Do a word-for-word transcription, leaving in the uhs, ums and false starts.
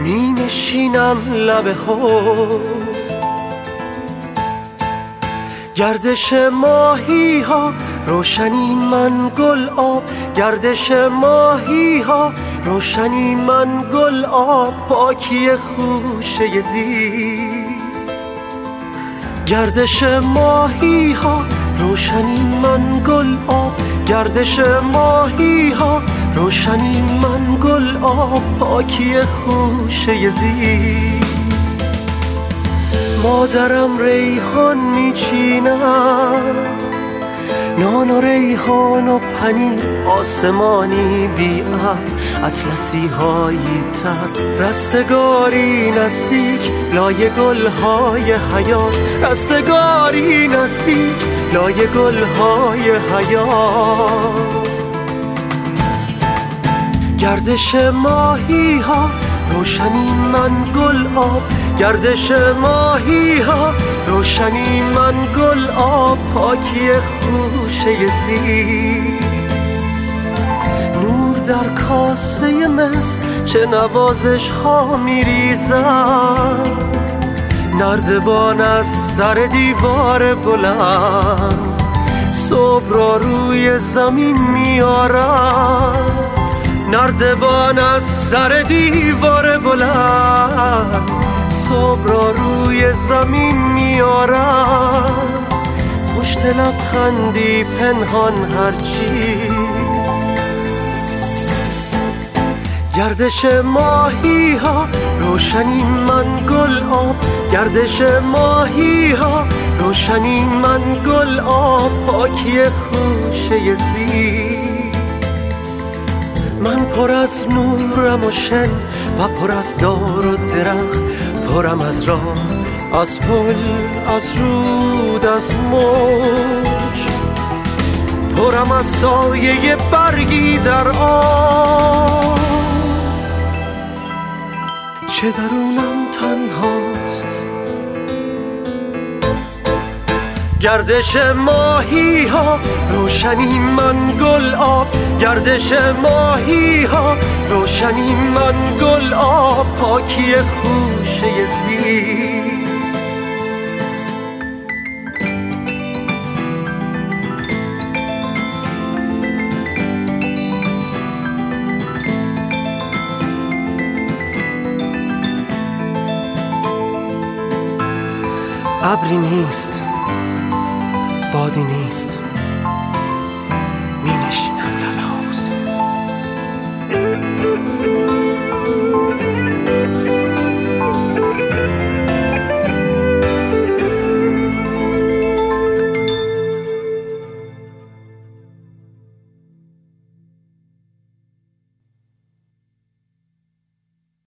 می نشینم لب حوض. گردش ماهی ها روشنی من گل آب، گردش ماهی ها روشنی من گل آب، پاکی خوشه زیست. گردش ماهی ها روشنی من گل آب، گردش ماهی ها روشنی من گل آب، پاکی خوشه زیست. مادرم ریحان میچیند، نان و ریحان و پنیر، آسمانی بی ابر، اطلسی هایی تر، رستگاری نزدیک لای گل های حیات، رستگاری نزدیک لای گل های حیات. گردش ماهی ها روشنی من گل آب، گردش ماهی ها روشنی من گل آب، پاکی خوشه زیست. نور در کاسه مس چه نوازش ها می ریزد، نردبان از سر دیوار بلند صبح را روی زمین می آرد، نردبان از سر دیوار بلند صبح را روی زمین می آرد. پشت لبخندی پنهان هر چیز. گردش ماهی ها روشنی من گل آب، گردش ماهی ها روشنی من گل آب، پاکی خوشه زیست. من پر از نورم و شن و پر از دار و درخت، پرم از راه، از پل، از رود، از موج، پرم از سایه برگی در آب. چه درونم تنهاست. گردش ماهی ها روشنی من گل آب، گردش ماهی ها روشنی من گل آب، پاکی خوشه زیست. ابری نیست، بادی نیست،